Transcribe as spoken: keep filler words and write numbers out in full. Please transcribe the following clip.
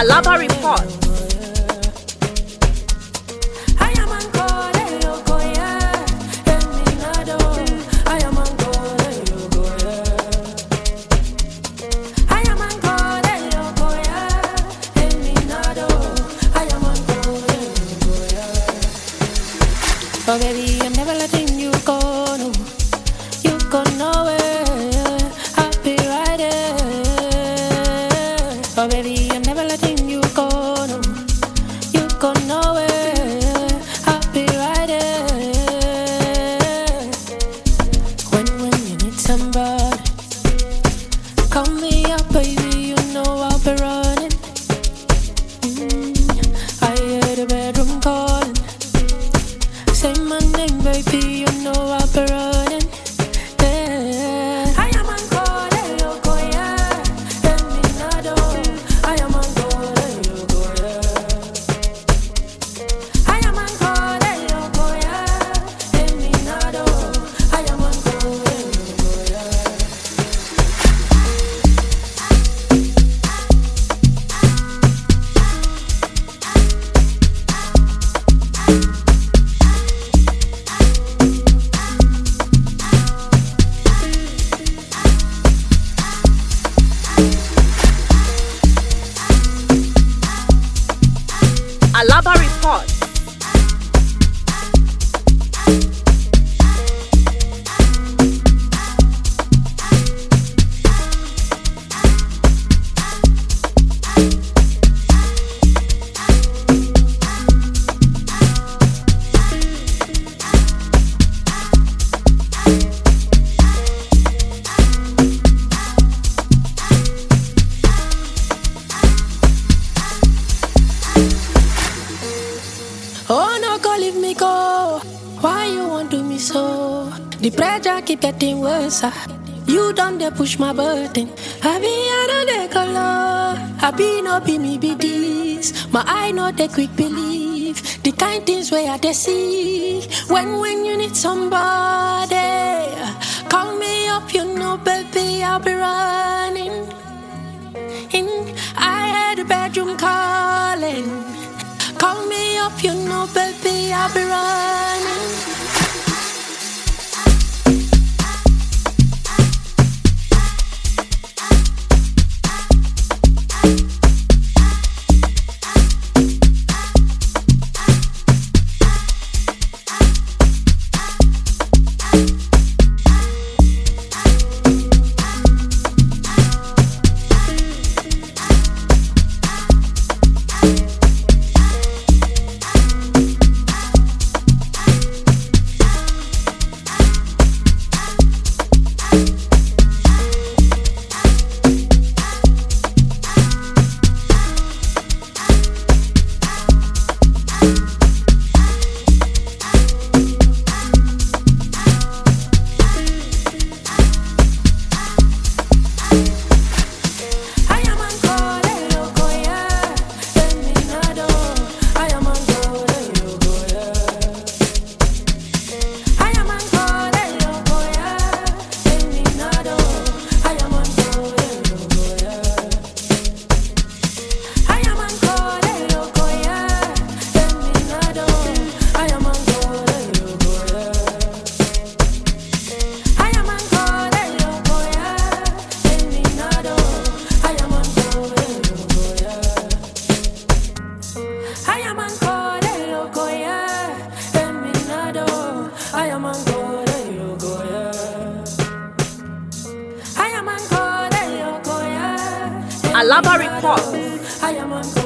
Alaba report. Oh baby, I'm never letting you go, no. You go nowhere, I'll be right there. Oh baby, I'm never letting you go, no. You go nowhere, I'll be right there. When, when you need somebody, call me up, baby, you know I'll be running. mm, I hear the bedroom calling. Say my name, baby, you know I'll be running. Yeah. I am on call, yo, go, yeah. Terminado. I am on call, yo, go, yeah. I am on call, yo, go, yeah. Terminado. I am on call, yo, go, yeah. Alaba report. Oh no, go leave me go. Why you want to me so? The pressure keep getting worse. ah. You done they push my button. I be out the color. I be no be me be this. My eye no they quick believe. The kind things where I they see. When when you need somebody, call me up. You know, baby, I'll be running. In I heard the bedroom calling. Call me up, you know, baby, I'll be running. I am on call, yo, go, yeah. Terminado. I am on call, yo, go, yeah. I am on call, yo, go, yeah. Alaba report. I am on call.